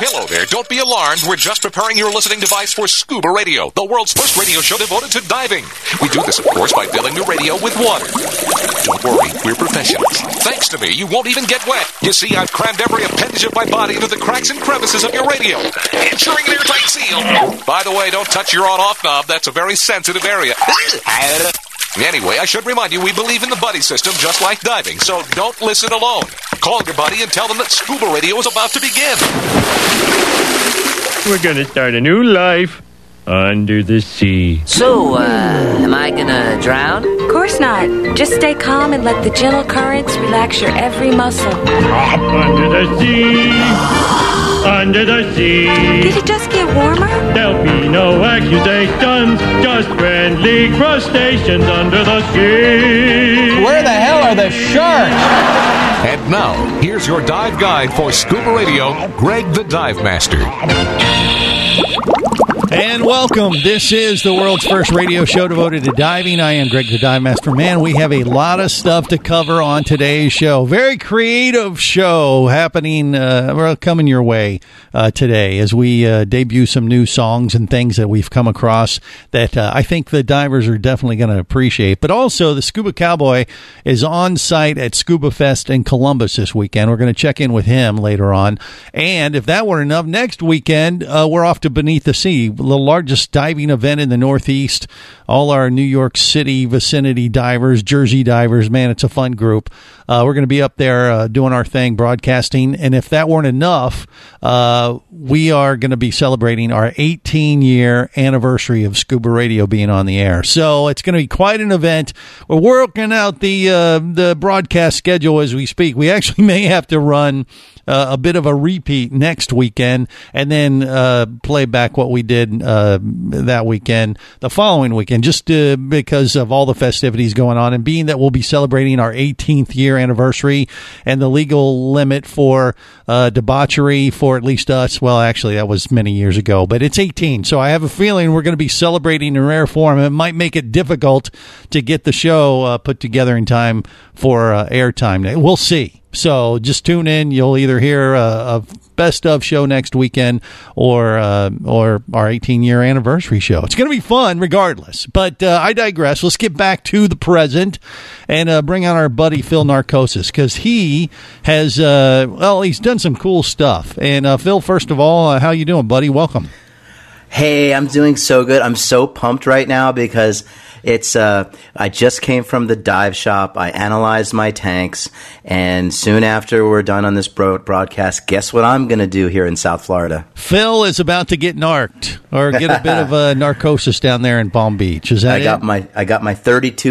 Hello there. Don't be alarmed. We're just preparing your listening device for Scuba Radio, the world's first radio show devoted to diving. We do this, of course, by filling the radio with water. Don't worry, we're professionals. Thanks to me, you won't even get wet. You see, I've crammed every appendage of my body into the cracks and crevices of your radio, ensuring an airtight seal. By the way, don't touch your on-off knob. That's a very sensitive area. Anyway, I should remind you, we believe in the buddy system just like diving, so don't listen alone. Call your buddy and tell them that Scuba Radio is about to begin. We're going to start a new life under the sea. So, am I gonna drown? Of course not. Just stay calm and let the gentle currents relax your every muscle. Under the sea, under the sea. Did it just get warmer? There'll be no accusations, just friendly crustaceans under the sea. Where the hell are the sharks? And now, here's your dive guide for Scuba Radio, Greg the Dive Master. And welcome. This is the world's first radio show devoted to diving. I am Greg the Dive Master. Man, we have a lot of stuff to cover on today's show. Very creative show happening, coming your way today as we debut some new songs and things that we've come across that I think the divers are definitely going to appreciate. But also, the Scuba Cowboy is on site at Scuba Fest in Columbus this weekend. We're going to check in with him later on. And if that weren't enough, next weekend, we're off to Beneath the Sea, the largest diving event in the Northeast. All our New York City vicinity divers, Jersey divers, man, it's a fun group. We're going to be up there doing our thing, broadcasting. And if that weren't enough, we are going to be celebrating our 18-year anniversary of Scuba Radio being on the air. So it's going to be quite an event. We're working out the broadcast schedule as we speak. We actually may have to run a bit of a repeat next weekend and then play back what we did that weekend, the following weekend, just because of all the festivities going on, and being that we'll be celebrating our 18th year anniversary and the legal limit for debauchery for at least us. Well, actually, that was many years ago, but it's 18. So I have a feeling we're going to be celebrating in rare form. It might make it difficult to get the show put together in time for airtime. We'll see. So just tune in. You'll either hear a best of show next weekend or our 18-year anniversary show. It's going to be fun regardless. But I digress. Let's get back to the present and bring on our buddy Phil Narcosis, because he has, he's done some cool stuff. And Phil, first of all, how you doing, buddy? Welcome. Hey, I'm doing so good. I'm so pumped right now because it's I just came from the dive shop. I analyzed my tanks, and soon after we're done on this broadcast, guess what I'm going to do here in South Florida? Phil is about to get narked, or get a bit of a narcosis down there in Palm Beach. Is that I got my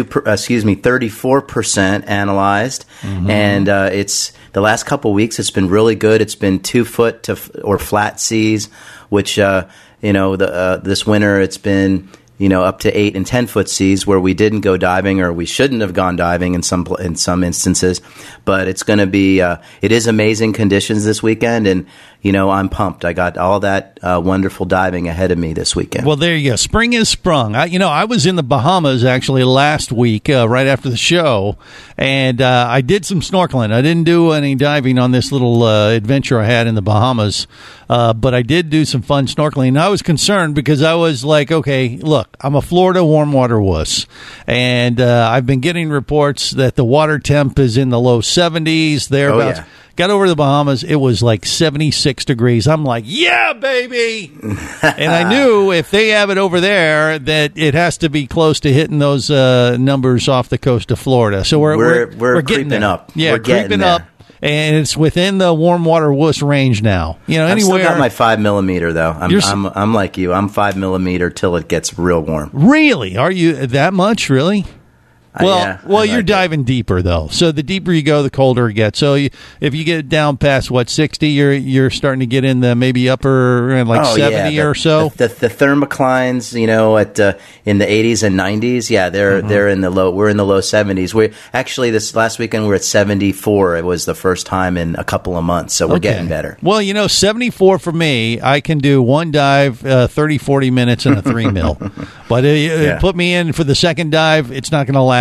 34% analyzed, and it's the last couple weeks. It's been really good. It's been 2 foot or flat seas, which this winter it's been up to 8 and 10 foot seas where we didn't go diving, or we shouldn't have gone diving in some instances. But it's going to be it is amazing conditions this weekend, and I'm pumped. I got all that wonderful diving ahead of me this weekend. Well, there you go. Spring is sprung. I was in the Bahamas actually last week, right after the show, and I did some snorkeling. I didn't do any diving on this little adventure I had in the Bahamas, but I did do some fun snorkeling. And I was concerned because I was like, okay, look, I'm a Florida warm water wuss, and I've been getting reports that the water temp is in the low 70s, thereabouts. Oh, yeah. Got over to the Bahamas, it was like 76 degrees. I'm like, yeah, baby! And I knew if they have it over there, that it has to be close to hitting those numbers off the coast of Florida. So we're getting creeping up. Yeah, we're creeping up. And it's within the warm water wuss range now. Anywhere. I've still got my 5 millimeter though. I'm like you. I'm 5 millimeter till it gets real warm. Really? Are you that much? Really? Well, you're diving deeper though. So the deeper you go, the colder it gets. So if you get down past 60, you're starting to get in the maybe upper 70 or so. The thermoclines, in the 80s and 90s, they're in the low. We're in the low 70s. We actually this last weekend we're at 74. It was the first time in a couple of months, so we're getting better. Well, 74 for me. I can do one dive, 30, 40 minutes in a 3 mil. But put me in for the second dive, it's not going to last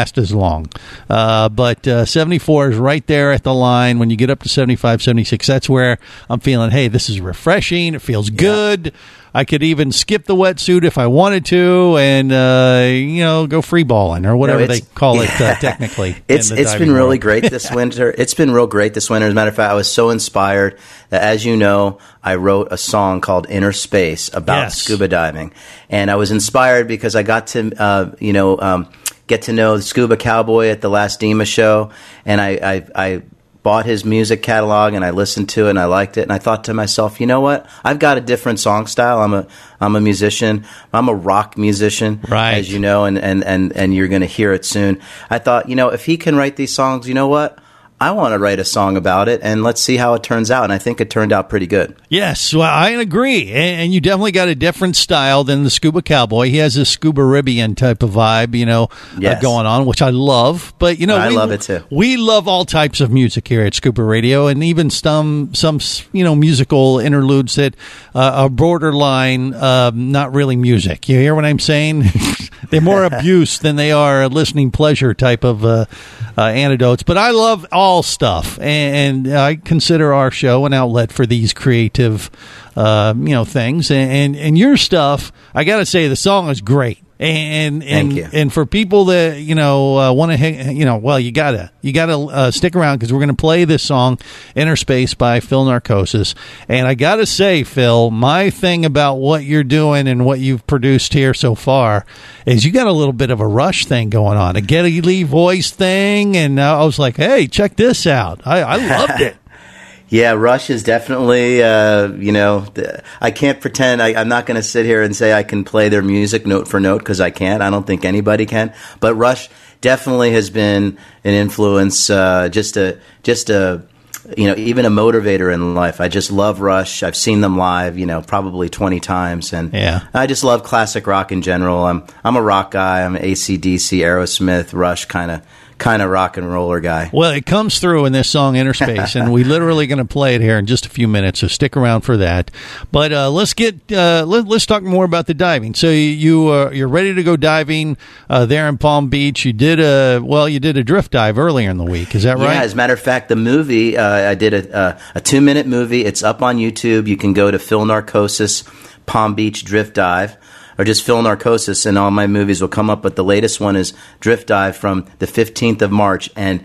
last as long. But 74 is right there at the line. When you get up to 75, 76, that's where I'm feeling, hey, this is refreshing. It feels good. I could even skip the wetsuit if I wanted to, and go free balling or whatever they call it technically. It's been really great this winter. It's been real great this winter. As a matter of fact, I was so inspired that, as you know, I wrote a song called "Inner Space" about scuba diving, and I was inspired because I got to get to know the Scuba Cowboy at the last DEMA show, and I bought his music catalog and I listened to it and I liked it, and I thought to myself, you know what? I've got a different song style. I'm a musician. I'm a rock musician, right, as you know, and you're going to hear it soon. I thought, if he can write these songs, you know what? I want to write a song about it, and let's see how it turns out. And I think it turned out pretty good. Yes, well, I agree. And you definitely got a different style than the Scuba Cowboy. He has a Scuba Ribian type of vibe, going on, which I love. But, I love it too. We love all types of music here at Scuba Radio, and even some musical interludes that are borderline not really music. You hear what I'm saying? They're more abuse than they are listening pleasure type of anecdotes. But I love all stuff, and I consider our show an outlet for these creative things. And your stuff, I got to say, the song is great. And Thank you. And for people that want to you gotta stick around, because we're going to play this song "Inner Space" by Phil Narcosis. And I gotta say, Phil, my thing about what you're doing and what you've produced here so far is you got a little bit of a Rush thing going on, a Geddy Lee voice thing, and I was like, hey, check this out. I loved it. Yeah, Rush is definitely, I can't pretend. I'm not going to sit here and say I can play their music note for note, because I can't. I don't think anybody can. But Rush definitely has been an influence, just a even a motivator in life. I just love Rush. I've seen them live, probably 20 times, and I just love classic rock in general. I'm a rock guy. I'm an AC/DC, Aerosmith, Rush kind of rock and roller guy. Well, it comes through in this song "Inner Space," and we're literally going to play it here in just a few minutes, so stick around for that. But let's talk more about the diving. So you're ready to go diving there in Palm Beach. You did a drift dive earlier in the week. Is that right? Yeah, as a matter of fact, the movie, I did a 2-minute movie. It's up on YouTube. You can go to Phil Narcosis Palm Beach Drift Dive, or just Phil Narcosis, and all my movies will come up. But the latest one is Drift Dive from the 15th of March, and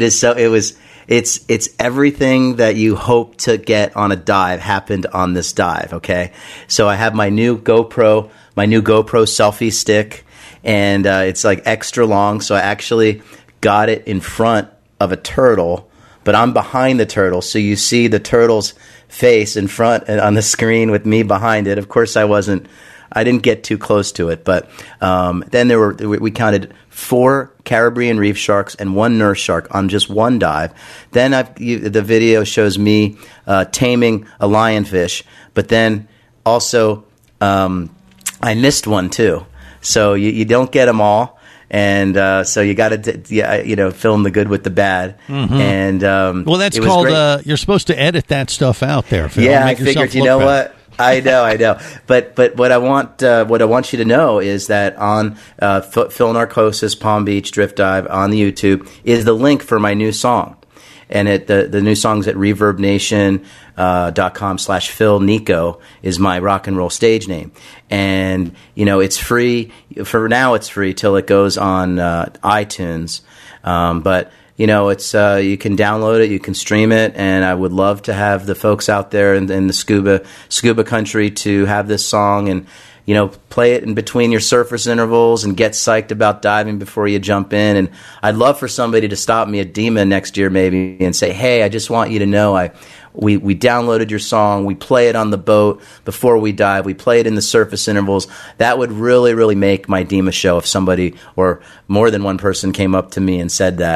it's everything that you hope to get on a dive happened on this dive. Okay, so I have my new GoPro selfie stick, and it's like extra long. So I actually got it in front of a turtle, but I'm behind the turtle, so you see the turtle's face in front and on the screen with me behind it. Of course, I didn't get too close to it, but then we counted 4 Caribbean reef sharks and 1 nurse shark on just one dive. Then the video shows me taming a lionfish, but then also I missed one too. So you don't get them all, and so you got to film the good with the bad. Mm-hmm. And that's called. You're supposed to edit that stuff out there, Phil. Yeah, I figured. You know what? I know. But what I want you to know is that on Phil Narcosis Palm Beach Drift Dive on the YouTube is the link for my new song. And the new song's at ReverbNation.com/Phil Nico is my rock and roll stage name. And, it's free. For now, it's free till it goes on iTunes. But it's you can download it, you can stream it, and I would love to have the folks out there in the scuba country to have this song and play it in between your surface intervals and get psyched about diving before you jump in. And I'd love for somebody to stop me at DEMA next year maybe and say, hey, I just want you to know we downloaded your song, we play it on the boat before we dive, we play it in the surface intervals. That would really, really make my DEMA show if somebody or more than one person came up to me and said that.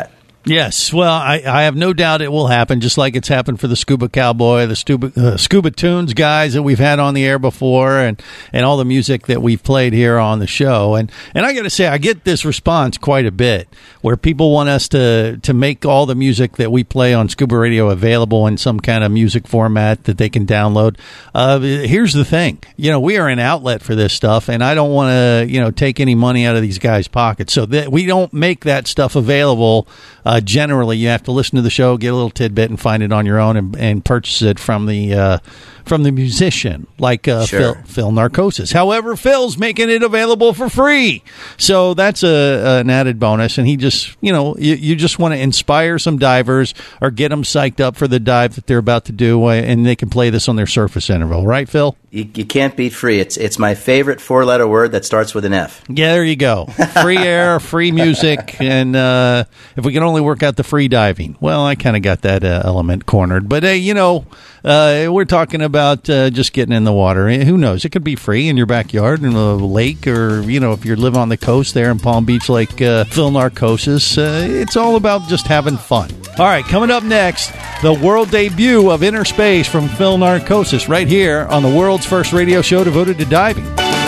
Yes, well, I have no doubt it will happen, just like it's happened for the Scuba Cowboy, the Scuba Tunes guys that we've had on the air before, and all the music that we've played here on the show. And I got to say, I get this response quite a bit, where people want us to make all the music that we play on Scuba Radio available in some kind of music format that they can download. Here's the thing. We are an outlet for this stuff, and I don't want to, take any money out of these guys' pockets. So that we don't make that stuff available. Generally, you have to listen to the show, get a little tidbit, and find it on your own, and purchase it from the musician, like Sure. Phil Narcosis. However, Phil's making it available for free, so that's an added bonus. And he just, you just want to inspire some divers or get them psyched up for the dive that they're about to do, and they can play this on their surface interval, right, Phil? You can't beat free. It's my favorite 4-letter word that starts with an F. Yeah, there you go. Free air, free music, and if we can only work out the free diving. Well, I kind of got that element cornered. But, hey, we're talking about just getting in the water. Who knows? It could be free in your backyard in a lake, or, if you live on the coast there in Palm Beach like Phil Narcosis. It's all about just having fun. All right, coming up next, the world debut of Inner Space from Phil Narcosis right here on the world's first radio show devoted to diving.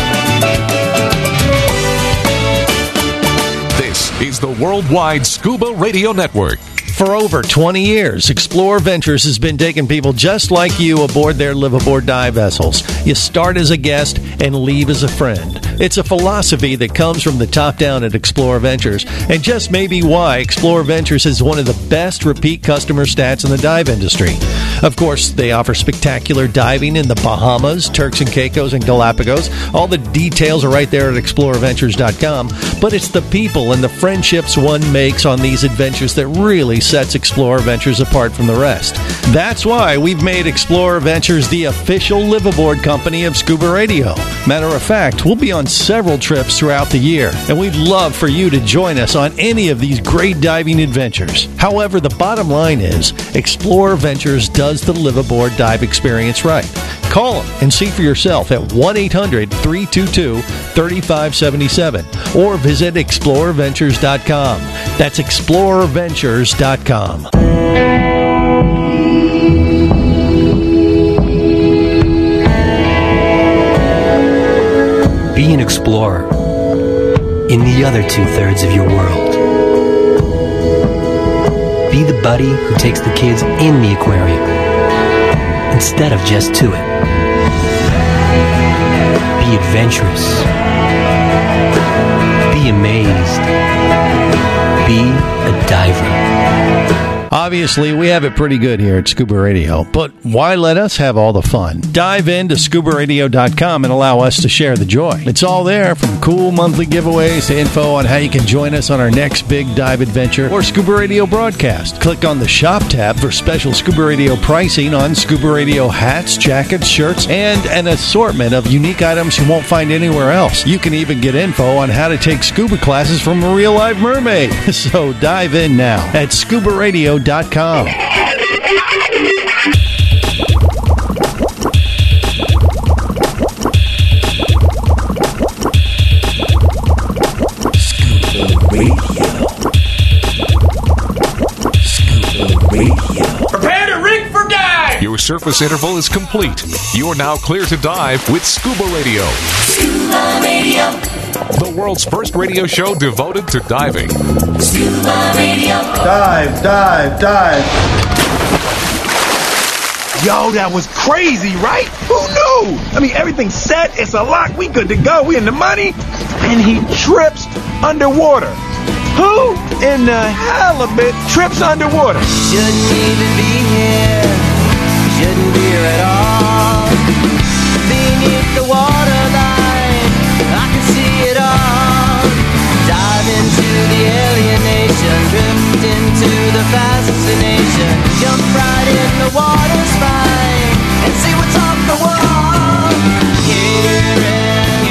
This is the Worldwide Scuba Radio Network. For over 20 years, Explore Ventures has been taking people just like you aboard their live-aboard dive vessels. You start as a guest and leave as a friend. It's a philosophy that comes from the top down at Explore Ventures, and just maybe why Explore Ventures is one of the best repeat customer stats in the dive industry. Of course, they offer spectacular diving in the Bahamas, Turks and Caicos, and Galapagos. All the details are right there at exploreventures.com, but it's the people and the friendships one makes on these adventures that really sets Explorer Ventures apart from the rest. That's why we've made Explorer Ventures the official live-aboard company of Scuba Radio. Matter of fact, we'll be on several trips throughout the year, and we'd love for you to join us on any of these great diving adventures. However, the bottom line is, Explorer Ventures does the live-aboard dive experience right. Call them and see for yourself at 1-800-322-3577 or visit explorerventures.com. That's explorerventures.com. Be an explorer in the other 2/3 of your world. Be the buddy who takes the kids in the aquarium instead of just to it. Be adventurous. Be amazed. Be a diver. Obviously, we have it pretty good here at Scuba Radio, but why let us have all the fun? Dive into scubaradio.com and allow us to share the joy. It's all there, from cool monthly giveaways to info on how you can join us on our next big dive adventure or Scuba Radio broadcast. Click on the Shop tab for special Scuba Radio pricing on Scuba Radio hats, jackets, shirts, and an assortment of unique items you won't find anywhere else. You can even get info on how to take scuba classes from a real live mermaid. So dive in now at scubaradio.com. Prepare to rig for dive! Your surface interval is complete. You're now clear to dive with Scuba Radio. Scuba Radio. The world's first radio show devoted to diving. Scuba Radio. Dive, dive, dive. Yo, that was crazy, right? Who knew? I mean, everything's set. It's a lock. We good to go. We in the money. And he trips underwater. Who in the halibut trips underwater? Shouldn't even be here. Shouldn't be here at all. Beneath the waterline, I can see it all. Dive into the alienation, drift into the fascination, jump right in the water's fine, and see what's off the wall. Here and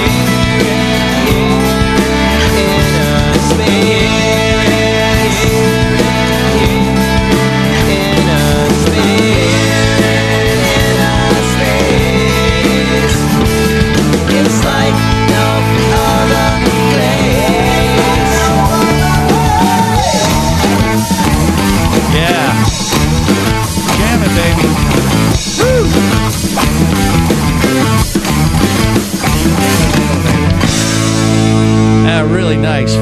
inner space. It's like no other place.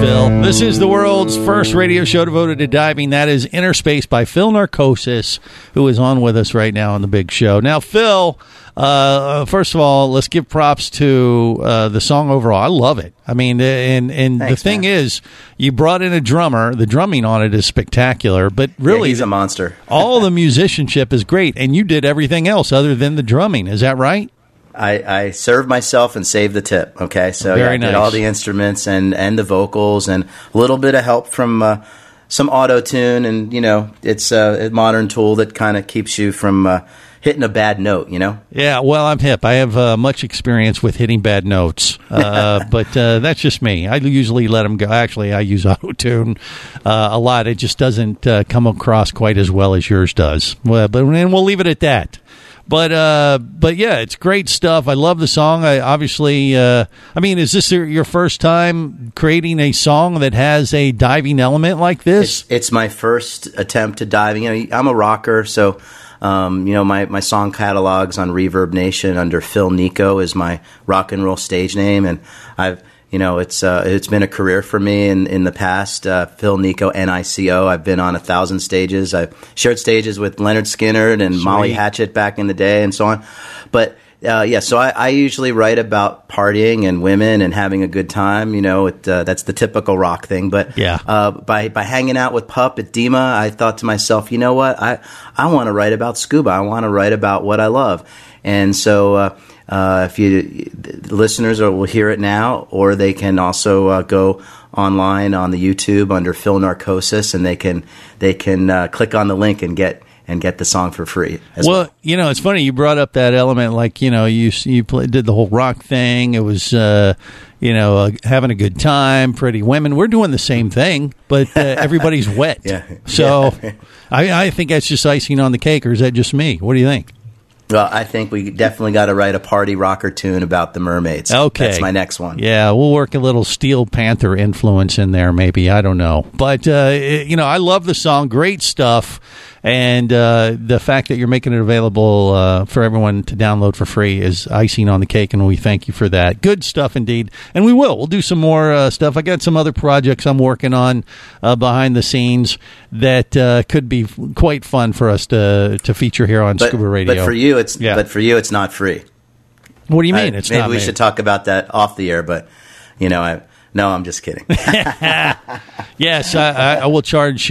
Phil. This is the world's first radio show devoted to diving. That is Inner Space by Phil Narcosis, who is on with us right now on the big show. Now, Phil, first of all, let's give props to the song overall. I love it. I mean, and Thanks, the thing man. is, you brought in a drummer. The drumming on it is spectacular, but really, he's a monster. all the musicianship is great, and you did everything else other than the drumming. Is that right? I served myself and saved the tip. Okay, so Very I did nice. all the instruments and the vocals and a little bit of help from some auto tune, and it's a modern tool that kind of keeps you from hitting a bad note. Yeah, well, I'm hip. I have much experience with hitting bad notes, but that's just me. I usually let them go. Actually, I use auto-tune a lot. It just doesn't come across quite as well as yours does. Well, and we'll leave it at that. But yeah, it's great stuff. I love the song. Is this your first time creating a song that has a diving element like this? It's my first attempt to diving. I'm a rocker, so my song catalog's on Reverb Nation under Phil Nico is my rock and roll stage name, and I've it's been a career for me in the past. Phil Nico, Nico. I've been on 1,000 stages. I've shared stages with Leonard Skinner and Sweet. Molly Hatchet back in the day, and so on. But so I usually write about partying and women and having a good time. That's the typical rock thing. But yeah. By hanging out with Pup at DEMA, I thought to myself, you know what? I want to write about scuba. I want to write about what I love. And so if the listeners will hear it now, or they can also go online on the YouTube under Phil Narcosis, and they can click on the link and get the song for free. Well, it's funny you brought up that element. Like, you did the whole rock thing. It was, having a good time, pretty women. We're doing the same thing, but everybody's wet. Yeah. So I think that's just icing on the cake, or is that just me? What do you think? Well, I think we definitely got to write a party rocker tune about the mermaids. Okay. That's my next one. Yeah, we'll work a little Steel Panther influence in there, maybe. I don't know. But, I love the song. Great stuff. And the fact that you're making it available for everyone to download for free is icing on the cake, and we thank you for that. Good stuff indeed. And we'll do some more stuff. I got some other projects I'm working on behind the scenes that could be quite fun for us to feature here on Scuba Radio. But for you, it's not free. What do you mean? It's maybe not we should talk about that off the air, but no, I'm just kidding. Yes, I will charge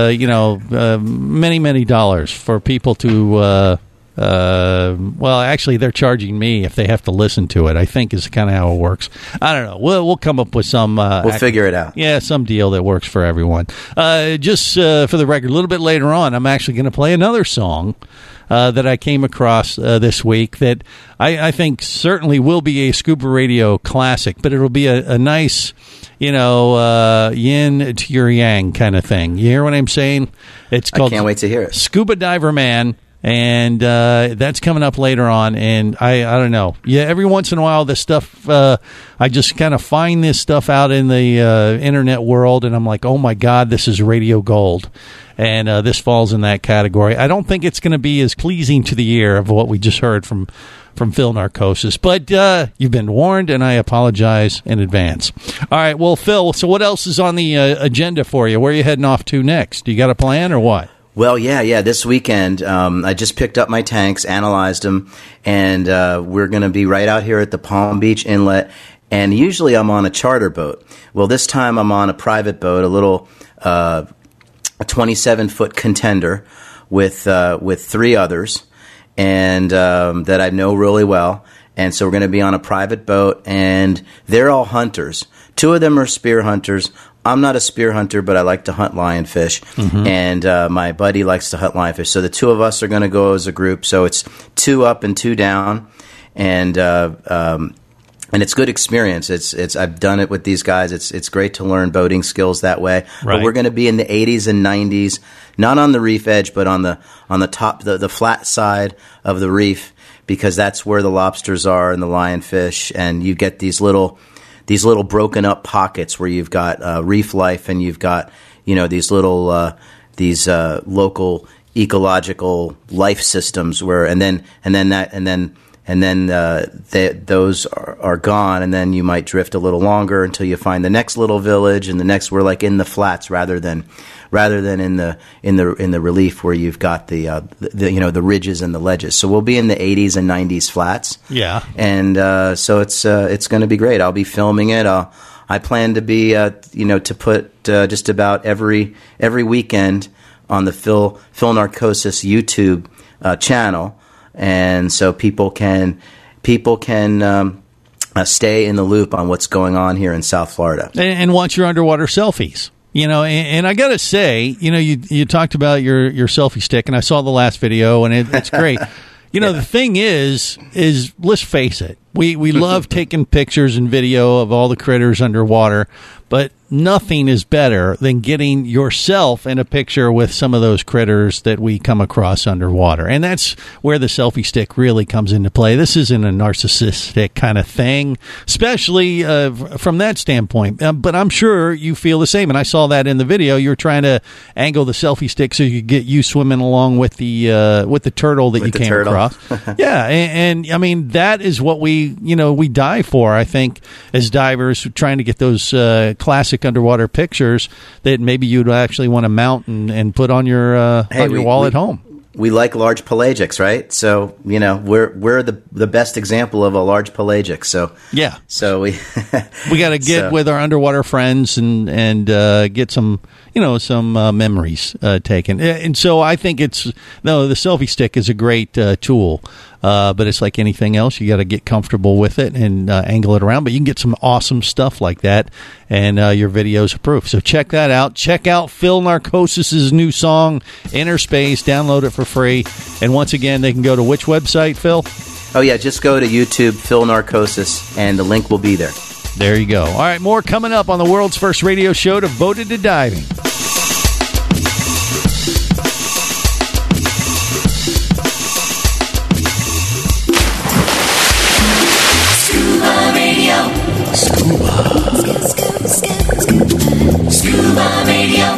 many dollars for people to. Actually, they're charging me if they have to listen to it. I think is kind of how it works. I don't know. We'll come up with some. We'll figure it out. Yeah, some deal that works for everyone. Just for the record, a little bit later on, I'm actually going to play another song that I came across this week that I think certainly will be a Scuba Radio classic, but it'll be a nice, yin to your yang kind of thing. You hear what I'm saying? It's called I can't wait to hear it. Scuba Diver Man. And that's coming up later on. And I don't know. Yeah, every once in a while, this stuff, I just kind of find this stuff out in the internet world, and I'm like, oh, my God, this is radio gold. And this falls in that category. I don't think it's going to be as pleasing to the ear of what we just heard from Phil Narcosis. But you've been warned, and I apologize in advance. All right, well, Phil, so what else is on the agenda for you? Where are you heading off to next? Do you got a plan or what? Well, yeah. This weekend, I just picked up my tanks, analyzed them, and we're going to be right out here at the Palm Beach Inlet. And usually I'm on a charter boat. Well, this time I'm on a private boat, a little a 27-foot contender with 3 others, and that I know really well. And so we're going to be on a private boat, and they're all hunters. 2 of them are spear hunters. I'm not a spear hunter, but I like to hunt lionfish, and my buddy likes to hunt lionfish. So the 2 of us are going to go as a group. So it's 2 up and 2 down, and it's good experience. It's I've done it with these guys. It's great to learn boating skills that way. Right. But we're going to be in the 80s and 90s, not on the reef edge, but on the top, the flat side of the reef, because that's where the lobsters are and the lionfish, and you get these little broken up pockets where you've got reef life, and you've got these little local ecological life systems where and then and then those are gone, and then you might drift a little longer until you find the next little village, and the next we're like in the flats rather than in the relief where you've got the ridges and the ledges. So we'll be in the 80s and 90s flats. Yeah, and so it's going to be great. I'll be filming it. I plan to be to put just about every weekend on the Phil Narcosis YouTube channel, and so people can stay in the loop on what's going on here in South Florida and watch your underwater selfies. And I got to say, you talked about your selfie stick, and I saw the last video, and it's great. The thing is let's face it, we love taking pictures and video of all the critters underwater, but nothing is better than getting yourself in a picture with some of those critters that we come across underwater. And that's where the selfie stick really comes into play. This isn't a narcissistic kind of thing, especially from that standpoint. But I'm sure you feel the same. And I saw that in the video. You were trying to angle the selfie stick so you could get you swimming along with the turtle that you came across. Yeah. And I mean, that is what we dive for, I think, as divers, trying to get those classic underwater pictures that maybe you'd actually want to mount and put on your wall at home. We like large pelagics, right? So we're the best example of a large pelagic. So yeah, so we got to get with our underwater friends and get some memories taken. And so I think the selfie stick is a great tool. But it's like anything else. You got to get comfortable with it and angle it around. But you can get some awesome stuff like that, and your videos are proof. So check that out. Check out Phil Narcosis' new song, Inner Space. Download it for free. And once again, they can go to which website, Phil? Oh, yeah, just go to YouTube, Phil Narcosis, and the link will be there. There you go. All right, more coming up on the world's first radio show devoted to diving. Scuba Radio.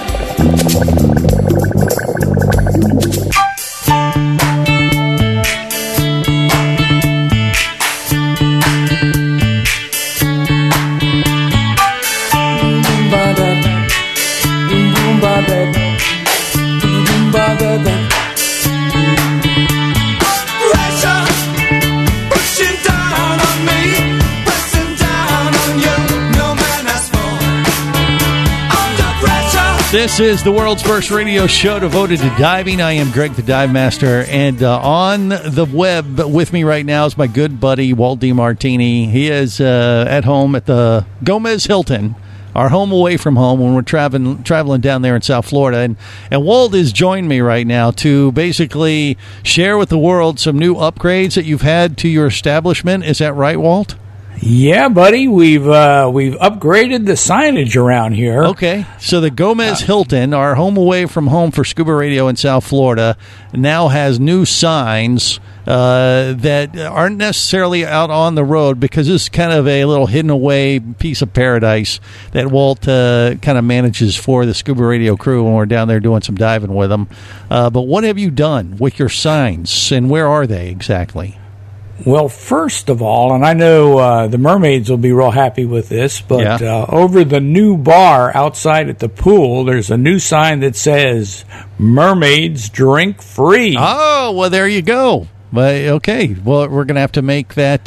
This is the world's first radio show devoted to diving. I am Greg the Dive Master, and on the web with me right now is my good buddy Walt DiMartini. He is at home at the Gomez Hilton, our home away from home when we're traveling down there in South Florida. And Walt has joined me right now to basically share with the world some new upgrades that you've had to your establishment. Is that right, Walt? Yeah, buddy, we've upgraded the signage around here. Okay, so the Gomez Hilton, our home away from home for scuba radio in South Florida, now has new signs that aren't necessarily out on the road, because this is kind of a little hidden away piece of paradise that Walt kind of manages for the scuba radio crew when we're down there doing some diving with them. But what have you done with your signs, and where are they exactly? Well, first of all, and I know the mermaids will be real happy with this, but over the new bar outside at the pool, there's a new sign that says, "Mermaids drink free." Oh, well, there you go. Okay, well, we're going to have to make that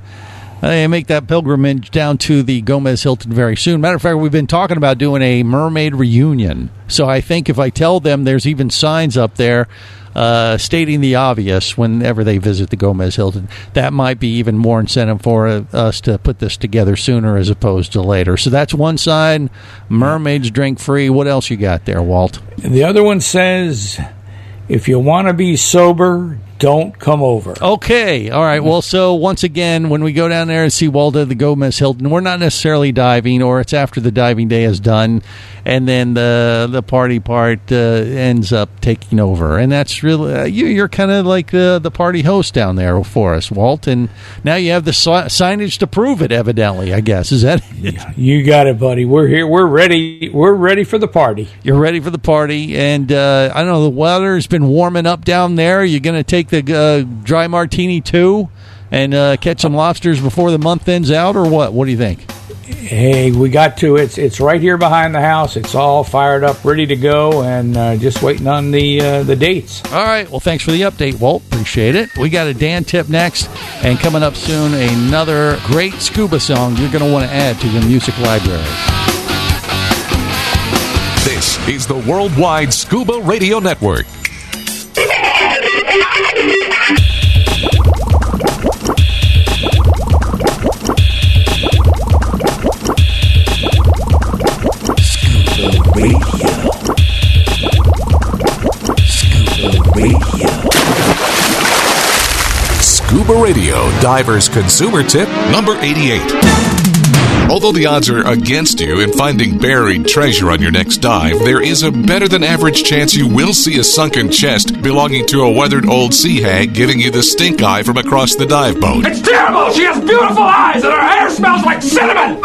pilgrimage down to the Gomez Hilton very soon. Matter of fact, we've been talking about doing a mermaid reunion. So I think if I tell them there's even signs up there stating the obvious whenever they visit the Gomez Hilton, that might be even more incentive for us to put this together sooner as opposed to later. So that's one side, mermaids drink free. What else you got there, Walt? The other one says, if you want to be sober, don't come over. Okay. All right. Well, so once again, when we go down there and see Walt at the Gomez Hilton, we're not necessarily diving, or it's after the diving day is done, and then the party part ends up taking over. And that's really, you're kind of like the party host down there for us, Walt. And now you have the signage to prove it, evidently, I guess. Is that it? You got it, buddy. We're here. We're ready. We're ready for the party. You're ready for the party. And I don't know, the weather's been warming up down there. You're going to take the dry martini too, and catch some lobsters before the month ends out, or what? What do you think? Hey, we got to. It's right here behind the house. It's all fired up, ready to go, and just waiting on the dates. All right. Well, thanks for the update, Walt. Appreciate it. We got a Dan tip next, and coming up soon, another great scuba song you're going to want to add to your music library. This is the Worldwide Scuba Radio Network. Scuba Radio, Diver's Consumer Tip number 88. Although the odds are against you in finding buried treasure on your next dive, there is a better-than-average chance you will see a sunken chest belonging to a weathered old sea hag giving you the stink eye from across the dive boat. It's terrible! She has beautiful eyes and her hair smells like cinnamon!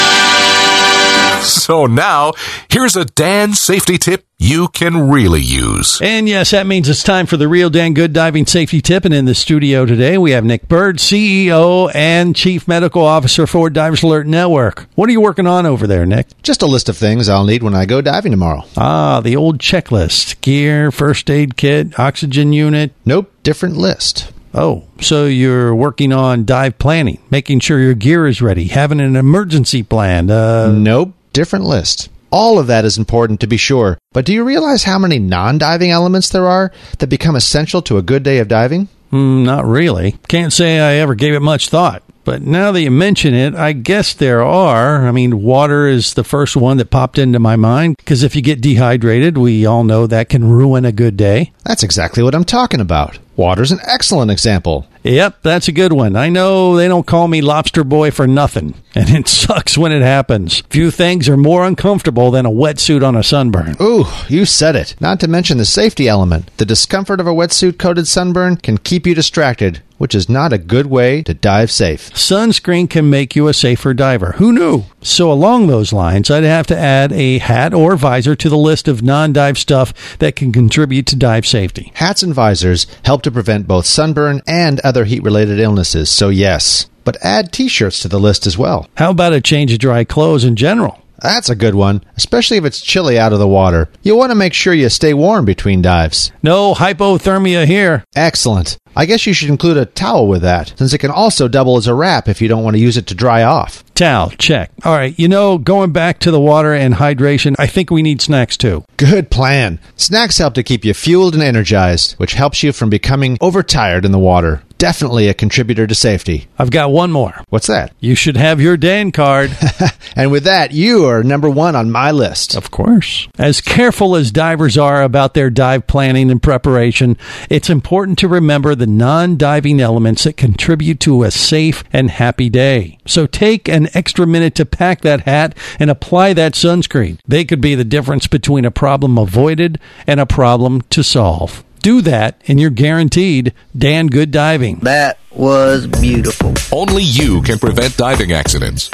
So now, here's a Dan safety tip you can really use. And yes, that means it's time for the real Dan Good Diving Safety Tip. And in the studio today, we have Nick Bird, CEO and Chief Medical Officer for Divers Alert Network. What are you working on over there, Nick? Just a list of things I'll need when I go diving tomorrow. Ah, the old checklist. Gear, first aid kit, oxygen unit. Nope, different list. Oh, so you're working on dive planning, making sure your gear is ready, having an emergency plan. Nope, different list. All of that is important to be sure, but do you realize how many non-diving elements there are that become essential to a good day of diving? Not really. Can't say I ever gave it much thought. But now that you mention it, I guess there are. I mean, water is the first one that popped into my mind, because if you get dehydrated, we all know that can ruin a good day. That's exactly what I'm talking about. Water's an excellent example. Yep, that's a good one. I know they don't call me Lobster Boy for nothing, and it sucks when it happens. Few things are more uncomfortable than a wetsuit on a sunburn. Ooh, you said it. Not to mention the safety element. The discomfort of a wetsuit-coated sunburn can keep you distracted, which is not a good way to dive safe. Sunscreen can make you a safer diver. Who knew? So along those lines, I'd have to add a hat or visor to the list of non-dive stuff that can contribute to dive safety. Hats and visors help to prevent both sunburn and other heat-related illnesses, so yes. But add t-shirts to the list as well. How about a change of dry clothes in general? That's a good one, especially if it's chilly out of the water. You'll want to make sure you stay warm between dives. No hypothermia here. Excellent. I guess you should include a towel with that, since it can also double as a wrap if you don't want to use it to dry off. Towel, check. All right, going back to the water and hydration, I think we need snacks too. Good plan. Snacks help to keep you fueled and energized, which helps you from becoming overtired in the water. Definitely a contributor to safety. I've got one more. What's that? You should have your Dan card. And with that, you are number one on my list. Of course. As careful as divers are about their dive planning and preparation, it's important to remember the non-diving elements that contribute to a safe and happy day. So take an extra minute to pack that hat and apply that sunscreen. They could be the difference between a problem avoided and a problem to solve. Do that, and you're guaranteed Dan Good Diving. That was beautiful. Only you can prevent diving accidents.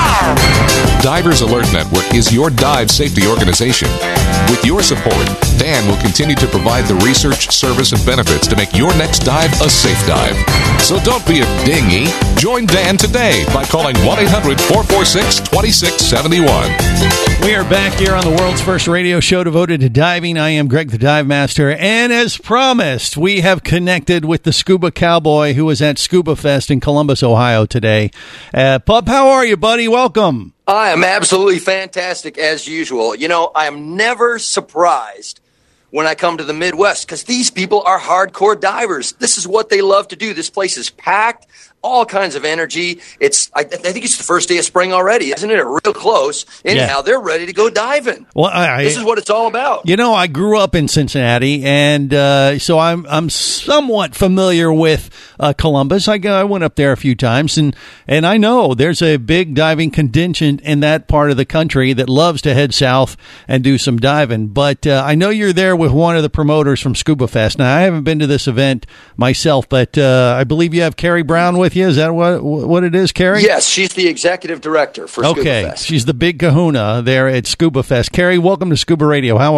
Divers Alert Network is your dive safety organization. With your support, Dan will continue to provide the research, service, and benefits to make your next dive a safe dive. So don't be a dinghy. Join Dan today by calling 1-800-446-2671. We are back here on the world's first radio show devoted to diving. I am Greg the Dive Master, and as promised, we have connected with the Scuba Cowboy who was at Scuba Fest in Columbus, Ohio today. Pup, how are you, buddy? Welcome. I am absolutely fantastic as usual. I am never surprised when I come to the Midwest because these people are hardcore divers. This is what they love to do. This place is packed, all kinds of energy. I think it's the first day of spring already, isn't it? Real close. Anyhow, They're ready to go diving. Well, this is what it's all about. I grew up in Cincinnati, and so I'm somewhat familiar with Columbus. I went up there a few times, and I know there's a big diving contingent in that part of the country that loves to head south and do some diving. But I know you're there with one of the promoters from Scuba Fest. Now, I haven't been to this event myself, but I believe you have Carrie Brown with you. Is that what it is, Carrie? Yes, she's the executive director for Scuba Fest. She's the big kahuna there at Scuba Fest. Carrie, welcome to Scuba Radio. How are you?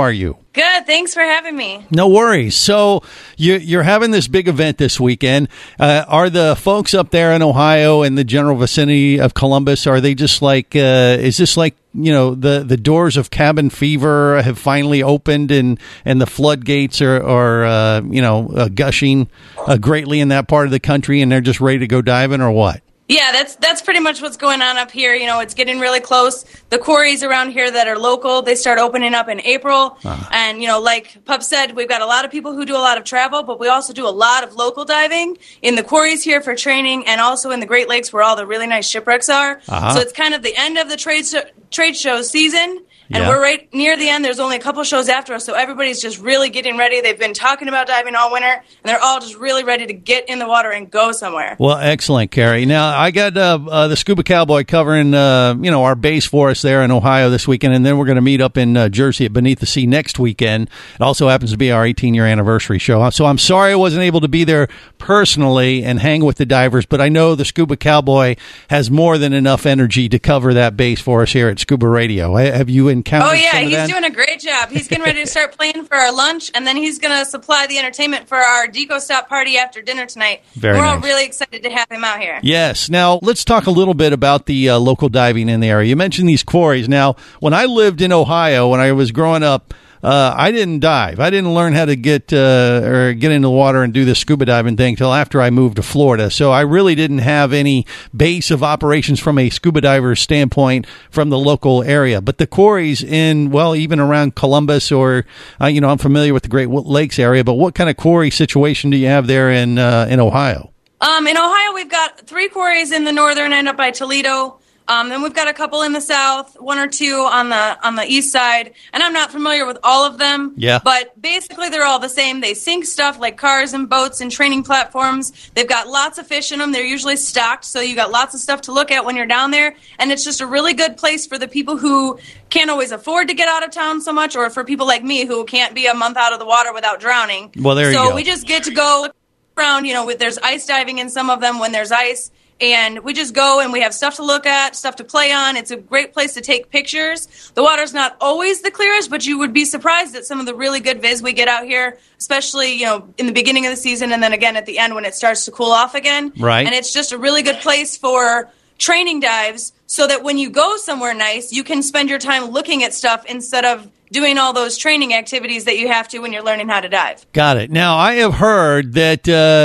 Good. Thanks for having me. No worries. So you're having this big event this weekend. Are the folks up there in Ohio and the general vicinity of Columbus, are they just like, is this like, the doors of cabin fever have finally opened and the floodgates are gushing greatly in that part of the country and they're just ready to go diving, or what? Yeah, that's pretty much what's going on up here. It's getting really close. The quarries around here that are local, they start opening up in April. And, like Pup said, we've got a lot of people who do a lot of travel, but we also do a lot of local diving in the quarries here for training and also in the Great Lakes where all the really nice shipwrecks are. So it's kind of the end of the trade show season. And we're right near the end. There's only a couple shows after us, so everybody's just really getting ready. They've been talking about diving all winter, and they're all just really ready to get in the water and go somewhere. Well, excellent, Carrie. Now, I got the Scuba Cowboy covering, our base for us there in Ohio this weekend, and then we're going to meet up in Jersey at Beneath the Sea next weekend. It also happens to be our 18-year anniversary show. So I'm sorry I wasn't able to be there personally and hang with the divers, but I know the Scuba Cowboy has more than enough energy to cover that base for us here at Scuba Radio. Have you encountered he's doing a great job. He's getting ready to start playing for our lunch, and then he's going to supply the entertainment for our Deco Stop party after dinner tonight. We're all really excited to have him out here. Yes. Now, let's talk a little bit about the local diving in the area. You mentioned these quarries. Now, when I lived in Ohio, when I was growing up, I didn't dive. I didn't learn how to get into the water and do the scuba diving thing until after I moved to Florida. So I really didn't have any base of operations from a scuba diver standpoint from the local area. But the quarries even around Columbus or, I'm familiar with the Great Lakes area, but what kind of quarry situation do you have there in Ohio? In Ohio, we've got 3 quarries in the northern end up by Toledo. Then we've got a couple in the south, 1 or 2 on the east side, and I'm not familiar with all of them. Yeah. But basically, they're all the same. They sink stuff like cars and boats and training platforms. They've got lots of fish in them. They're usually stocked, so you got lots of stuff to look at when you're down there. And it's just a really good place for the people who can't always afford to get out of town so much, or for people like me who can't be a month out of the water without drowning. Well, there you go. So we just get to go around. There's ice diving in some of them when there's ice. And we just go and we have stuff to look at, stuff to play on. It's a great place to take pictures. The water's not always the clearest, but you would be surprised at some of the really good viz we get out here, especially, in the beginning of the season and then again at the end when it starts to cool off again. Right. And it's just a really good place for training dives so that when you go somewhere nice, you can spend your time looking at stuff instead of doing all those training activities that you have to when you're learning how to dive. Got it. Now, I have heard that,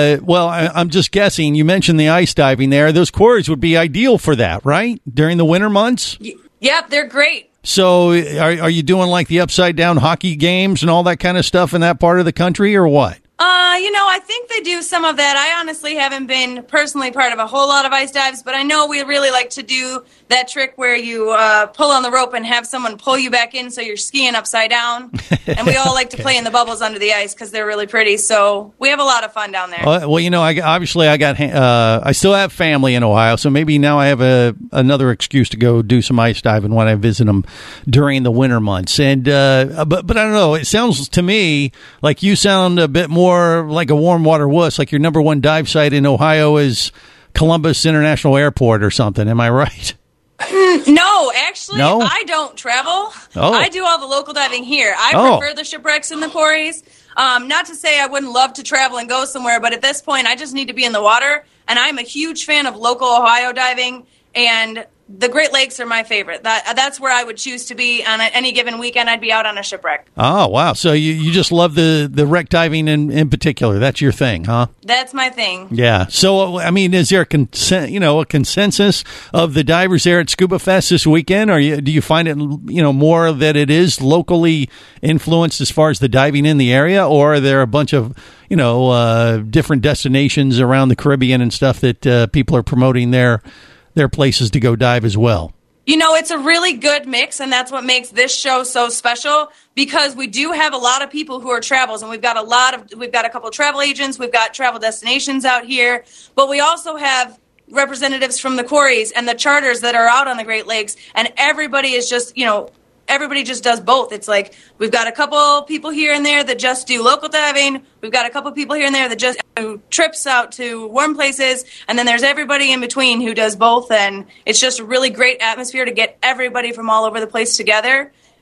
I'm just guessing, you mentioned the ice diving there. Those quarries would be ideal for that, right? During the winter months? Yep, they're great. So are you doing like the upside down hockey games and all that kind of stuff in that part of the country or what? I think they do some of that. I honestly haven't been personally part of a whole lot of ice dives, but I know we really like to do that trick where you pull on the rope and have someone pull you back in so you're skiing upside down. And we all like to play in the bubbles under the ice because they're really pretty. So we have a lot of fun down there. Well, I still have family in Ohio, so maybe now I have another excuse to go do some ice diving when I visit them during the winter months. And but I don't know. It sounds to me like you sound a bit more like a warm water wuss, like your number one dive site in Ohio is Columbus International Airport or something. Am I right? No, actually, I don't travel. Oh. I do all the local diving here. I prefer the shipwrecks and the quarries. Not to say I wouldn't love to travel and go somewhere, but at this point, I just need to be in the water, and I'm a huge fan of local Ohio diving, and the Great Lakes are my favorite. That's where I would choose to be on any given weekend. I'd be out on a shipwreck. Oh, wow. So you just love the wreck diving in particular. That's your thing, huh? That's my thing. Yeah. So, I mean, is there a consensus of the divers there at Scuba Fest this weekend? Or do you find it, more that it is locally influenced as far as the diving in the area? Or are there a bunch of, different destinations around the Caribbean and stuff that people are promoting their places to go dive as well? It's a really good mix, and that's what makes this show so special, because we do have a lot of people who are travels, and we've got a couple of travel agents, we've got travel destinations out here, but we also have representatives from the quarries and the charters that are out on the Great Lakes, and everybody is just, everybody just does both. It's like we've got a couple people here and there that just do local diving. We've got a couple people here and there that just do trips out to warm places. And then there's everybody in between who does both. And it's just a really great atmosphere to get everybody from all over the place together.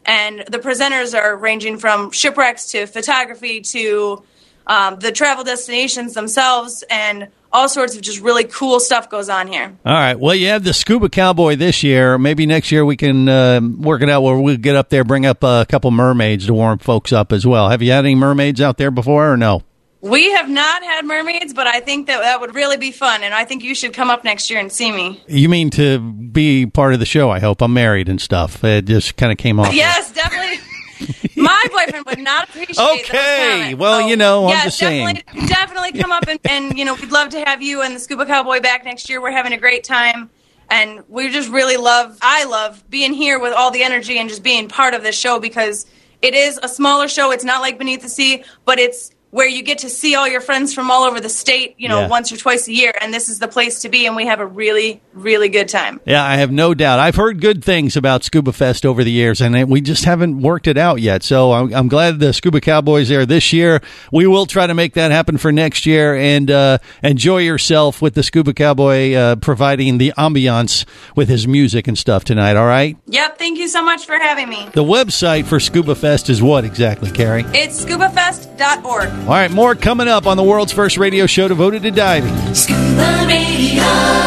And the presenters are ranging from shipwrecks to photography to the travel destinations themselves, and all sorts of just really cool stuff goes on here. All right. Well, you have the Scuba Cowboy this year. Maybe next year we can work it out where we'll get up there, bring up a couple mermaids to warm folks up as well. Have you had any mermaids out there before or no? We have not had mermaids, but I think that would really be fun, and I think you should come up next year and see me. You mean to be part of the show, I hope. I'm married and stuff. It just kind of came off. Yes, definitely. My boyfriend would not appreciate those comments. Well, so, I'm just saying. Definitely come up and we'd love to have you and the Scuba Cowboy back next year. We're having a great time, and we just really I love being here with all the energy and just being part of this show, because it is a smaller show. It's not like Beneath the Sea, but it's where you get to see all your friends from all over the state, once or twice a year, and this is the place to be, and we have a really, really good time. Yeah, I have no doubt. I've heard good things about Scuba Fest over the years, and we just haven't worked it out yet, so I'm glad the Scuba Cowboys are this year. We will try to make that happen for next year, and enjoy yourself with the Scuba Cowboy providing the ambiance with his music and stuff tonight, all right? Yep, thank you so much for having me. The website for Scuba Fest is what exactly, Carrie? It's scubafest.org. All right, more coming up on the world's first radio show devoted to diving. Scuba Radio.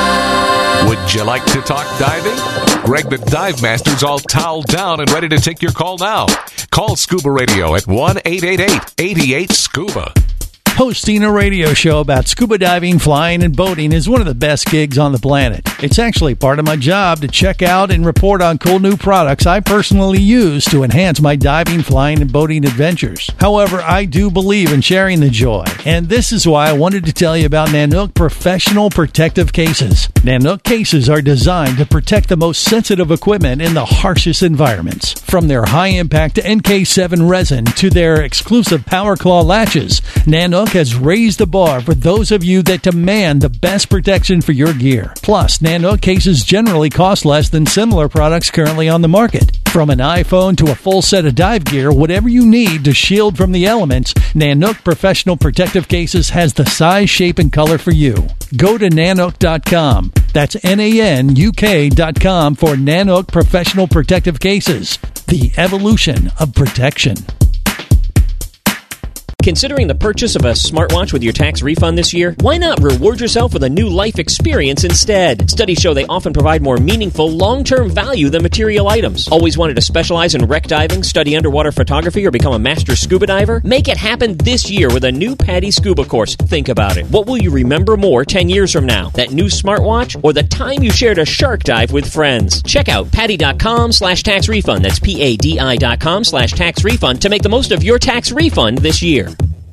Would you like to talk diving? Greg the Dive Master's all toweled down and ready to take your call now. Call Scuba Radio at 1-888-88-SCUBA. Hosting a radio show about scuba diving, flying, and boating is one of the best gigs on the planet. It's actually part of my job to check out and report on cool new products I personally use to enhance my diving, flying, and boating adventures. However, I do believe in sharing the joy, and this is why I wanted to tell you about Nanook Professional Protective Cases. Nanook cases are designed to protect the most sensitive equipment in the harshest environments. From their high-impact NK7 resin to their exclusive Power Claw latches, Nanook has raised the bar for those of you that demand the best protection for your gear. Plus, Nanook cases generally cost less than similar products currently on the market. From an iPhone to a full set of dive gear, whatever you need to shield from the elements, Nanook Professional Protective Cases has the size, shape, and color for you. Go to Nanook.com. That's NANUK.com for Nanook Professional Protective Cases. The evolution of protection. Considering the purchase of a smartwatch with your tax refund this year? Why not reward yourself with a new life experience instead? Studies show they often provide more meaningful, long-term value than material items. Always wanted to specialize in wreck diving, study underwater photography, or become a master scuba diver? Make it happen this year with a new PADI Scuba course. Think about it. What will you remember more 10 years from now? That new smartwatch or the time you shared a shark dive with friends? Check out PADI.com/tax refund. That's PADI.com/tax refund to make the most of your tax refund this year.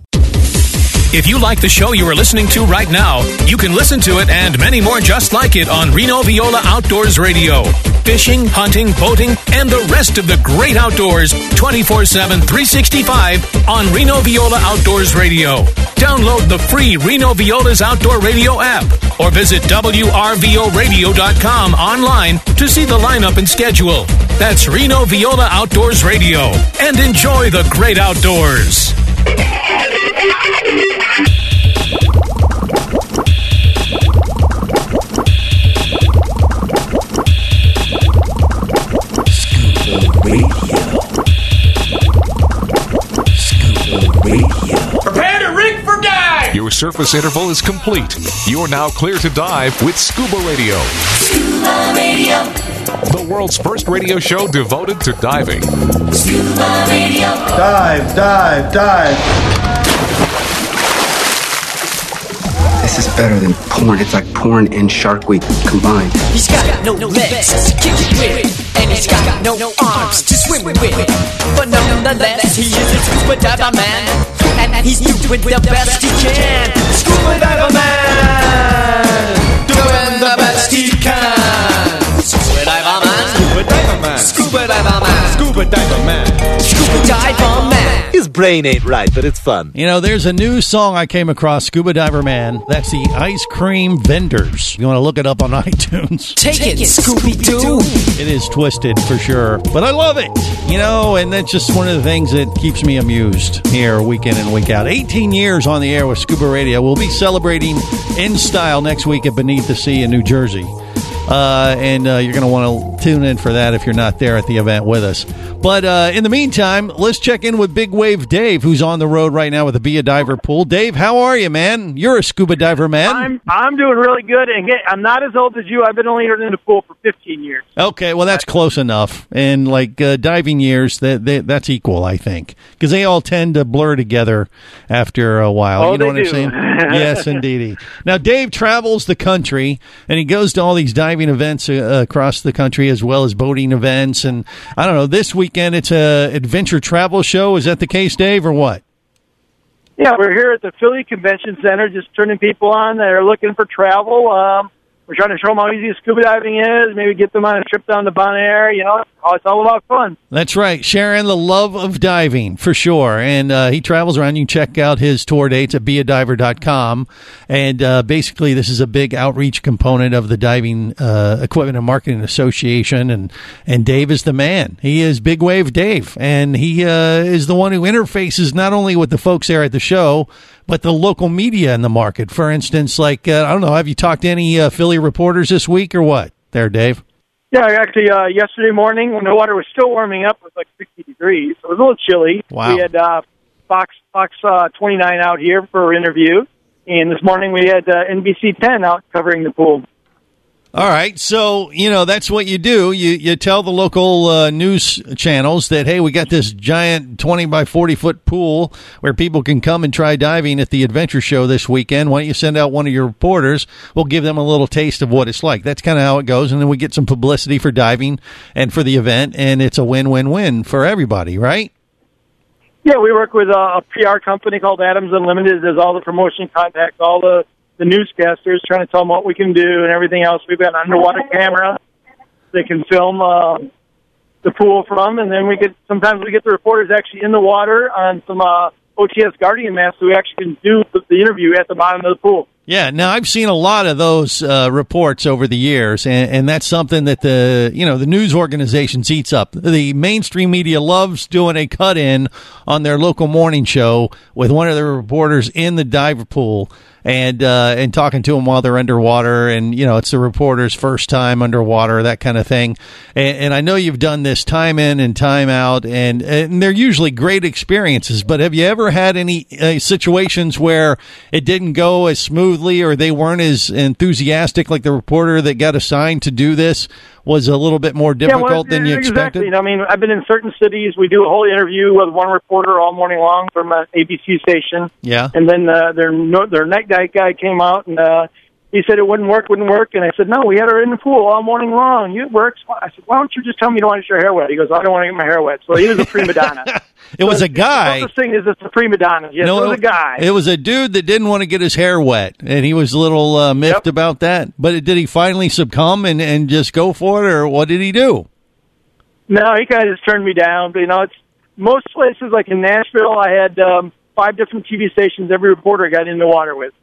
If you like the show you are listening to right now, you can listen to it and many more just like it on Reno Viola Outdoors Radio. Fishing, hunting, boating, and the rest of the great outdoors 24/7, 365 on Reno Viola Outdoors Radio. Download the free Reno Viola's Outdoor Radio app or visit WRVOradio.com online to see the lineup and schedule. That's Reno Viola Outdoors Radio. And enjoy the great outdoors. Prepare to rig for dive! Your surface interval is complete. You're now clear to dive with Scuba Radio. Scuba Radio. The world's first radio show devoted to diving. Scuba Radio. Dive, dive, dive. This is better than porn. It's like porn and Shark Week combined. He's got no legs to kick it with, and he's got no arms to swim with. But nonetheless, he is a scuba diver man, and he's doing the best he can. Scuba diver man, doing the best he can. Scuba diver man, scuba diver man, scuba diver man, scuba diver man, scuba diver man. His brain ain't right, but it's fun. You know, there's a new song I came across, Scuba Diver Man. That's the Ice Cream Vendors. You want to look it up on iTunes. Take it, Scooby-Doo. It is twisted for sure, but I love it. You know, and that's just one of the things that keeps me amused here week in and week out. 18 years on the air with Scuba Radio. We'll be celebrating in style next week at Beneath the Sea in New Jersey. and you're going to want to tune in for that if you're not there at the event with us. But in the meantime, let's check in with Big Wave Dave, who's on the road right now with the Be a Diver pool. Dave, how are you, man? You're a scuba diver, man. I'm doing really good, and I'm not as old as you. I've been only in the pool for 15 years. Okay, well, that's close enough. And like diving years, that's equal, I think, because they all tend to blur together after a while. Oh, you know what they I'm do. saying? Yes, indeedy. Now, Dave travels the country, and he goes to all these diving events across the country, as well as boating events. And I don't know, this weekend it's a adventure travel show. Is that the case, Dave, or what? Yeah, we're here at the Philly Convention Center, just turning people on that are looking for travel. We're trying to show them how easy scuba diving is, maybe get them on a trip down to Bonaire. You know, it's all about fun. That's right. Sharing the love of diving, for sure. And he travels around. You can check out his tour dates at beadiver.com. And basically, this is a big outreach component of the Diving Equipment and Marketing Association. And Dave is the man. He is Big Wave Dave. And he is the one who interfaces not only with the folks there at the show, but the local media in the market. For instance, like, I don't know, have you talked to any Philly reporters this week or what there, Dave? Yeah, actually, yesterday morning when the water was still warming up, it was like 60 degrees. So it was a little chilly. Wow. We had Fox 29 out here for an interview. And this morning we had NBC 10 out covering the pool. All right, so, you know, that's what you do. You tell the local news channels that, hey, we got this giant 20 by 40-foot pool where people can come and try diving at the adventure show this weekend. Why don't you send out one of your reporters? We'll give them a little taste of what it's like. That's kind of how it goes, and then we get some publicity for diving and for the event, and it's a win-win-win for everybody, right? Yeah, we work with a PR company called Adams Unlimited. Does all the promotion, contacts all the newscasters, trying to tell them what we can do and everything else. We've got an underwater camera they can film the pool from, and then sometimes we get the reporters actually in the water on some OTS Guardian maps, so we actually can do the interview at the bottom of the pool. Yeah, now I've seen a lot of those reports over the years, and that's something that the news organizations eats up. The mainstream media loves doing a cut-in on their local morning show with one of the reporters in the diver pool and talking to them while they're underwater, and it's the reporter's first time underwater, that kind of thing. And I know you've done this time in and time out, and they're usually great experiences. But have you ever had any situations where it didn't go as smoothly, or they weren't as enthusiastic, like the reporter that got assigned to do this was a little bit more difficult than you expected? Exactly. I mean, I've been in certain cities. We do a whole interview with one reporter all morning long from an ABC station. Yeah. And then their night guy came out, and he said it wouldn't work. And I said, no, we had her in the pool all morning long. It works. I said, why don't you just tell me you don't want to get your hair wet? He goes, I don't want to get my hair wet. So he was a prima donna. It was a guy. The thing is, it's a prima donna. Yes, no, it was a guy. It was a dude that didn't want to get his hair wet, and he was a little miffed about that. But did he finally succumb and just go for it, or what did he do? No, he kind of just turned me down. But, it's most places, like in Nashville, I had 5 different TV stations every reporter got in the water with.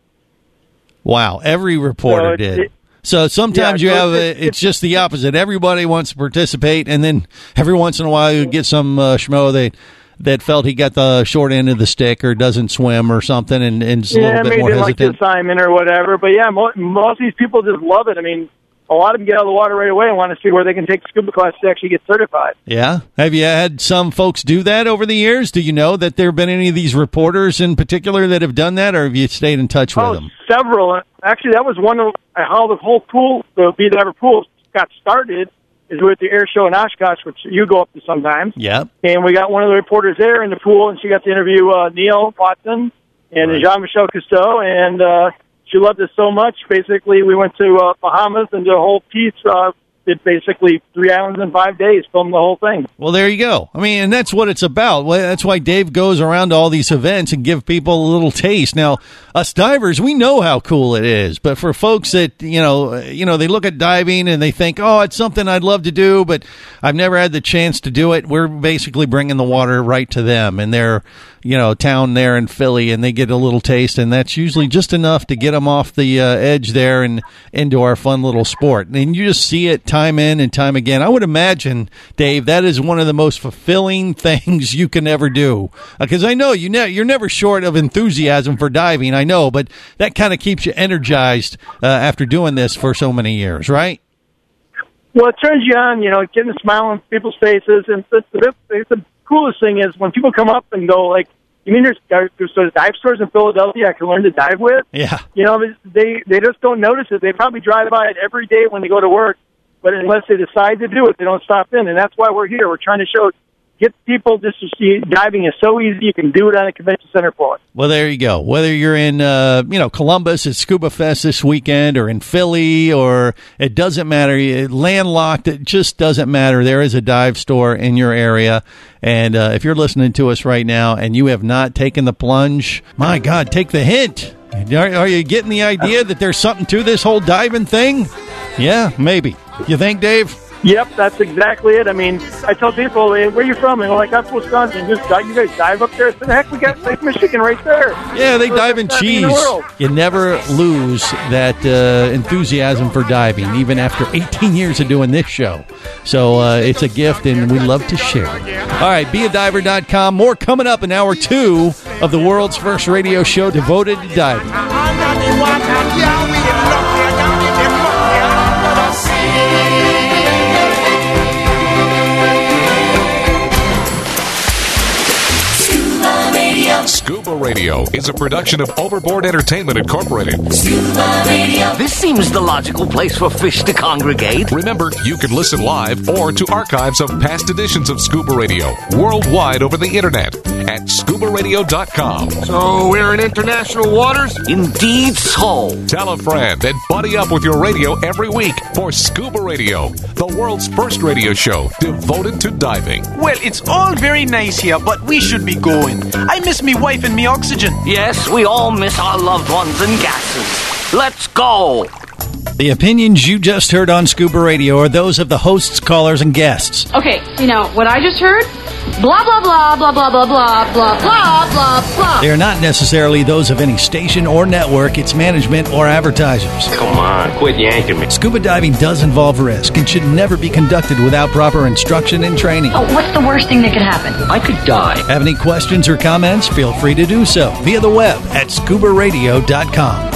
Wow, every reporter did. So sometimes it's just the opposite. Everybody wants to participate, and then every once in a while you get some schmo that felt he got the short end of the stick or doesn't swim or something, and it's a little bit more hesitant. Like the assignment or whatever. But yeah, most of these people just love it. I mean, a lot of them get out of the water right away and want to see where they can take scuba class to actually get certified. Yeah. Have you had some folks do that over the years? Do you know that there have been any of these reporters in particular that have done that, or have you stayed in touch with them? Several. Actually, that was one of how the whole pool, the Be Diver pool, got started, is with the air show in Oshkosh, which you go up to sometimes. Yeah. And we got one of the reporters there in the pool, and she got to interview Neil Watson and Jean-Michel Cousteau, and she loved it so much. Basically, we went to Bahamas and did a whole piece. Did basically 3 islands in 5 days, filmed the whole thing. Well, there you go. I mean, and that's what it's about. Well, that's why Dave goes around to all these events and give people a little taste. Now, us divers, we know how cool it is, but for folks that they look at diving and they think, oh, it's something I'd love to do, but I've never had the chance to do it. We're basically bringing the water right to them, and they're town there in Philly, and they get a little taste, and that's usually just enough to get them off the edge there and into our fun little sport. And you just see it time in and time again. I would imagine, Dave, that is one of the most fulfilling things you can ever do, because I know you're never short of enthusiasm for diving, I know, but that kind of keeps you energized after doing this for so many years, right? Well, it turns you on, getting a smile on people's faces. And the coolest thing is when people come up and go, like, you mean there's dive stores in Philadelphia I can learn to dive with? Yeah. They just don't notice it. They probably drive by it every day when they go to work, but unless they decide to do it, they don't stop in. And that's why we're here. We're trying to get people just to see diving is so easy. You can do it on a convention center floor. Well, there you go. Whether you're in, Columbus at Scuba Fest this weekend or in Philly, or it doesn't matter, landlocked, it just doesn't matter. There is a dive store in your area. And if you're listening to us right now and you have not taken the plunge, my God, take the hint. Are you getting the idea that there's something to this whole diving thing? Yeah, maybe. You think, Dave? Yep, that's exactly it. I mean, I tell people, hey, where are you from? And they're like, that's Wisconsin. You guys dive up there? I said, heck, we got Lake Michigan right there. Yeah, they dive in cheese. You never lose that enthusiasm for diving, even after 18 years of doing this show. So it's a gift, and we love to share it. All right, beadiver.com. More coming up in hour 2 of the world's first radio show devoted to diving. Scuba Radio is a production of Overboard Entertainment Incorporated. Scuba Radio. This seems the logical place for fish to congregate. Remember, you can listen live or to archives of past editions of Scuba Radio worldwide over the internet at scubaradio.com. So we're in international waters? Indeed so. Tell a friend and buddy up with your radio every week for Scuba Radio, the world's first radio show devoted to diving. Well, it's all very nice here, but we should be going. I miss me wife and me oxygen. Yes, we all miss our loved ones and gases. Let's go. The opinions you just heard on Scuba Radio are those of the hosts, callers, and guests. Okay, what I just heard? Blah, blah, blah, blah, blah, blah, blah, blah, blah, blah, blah. They are not necessarily those of any station or network, its management, or advertisers. Come on, quit yanking me. Scuba diving does involve risk and should never be conducted without proper instruction and training. Oh, what's the worst thing that could happen? I could die. Have any questions or comments? Feel free to do so via the web at scubaradio.com.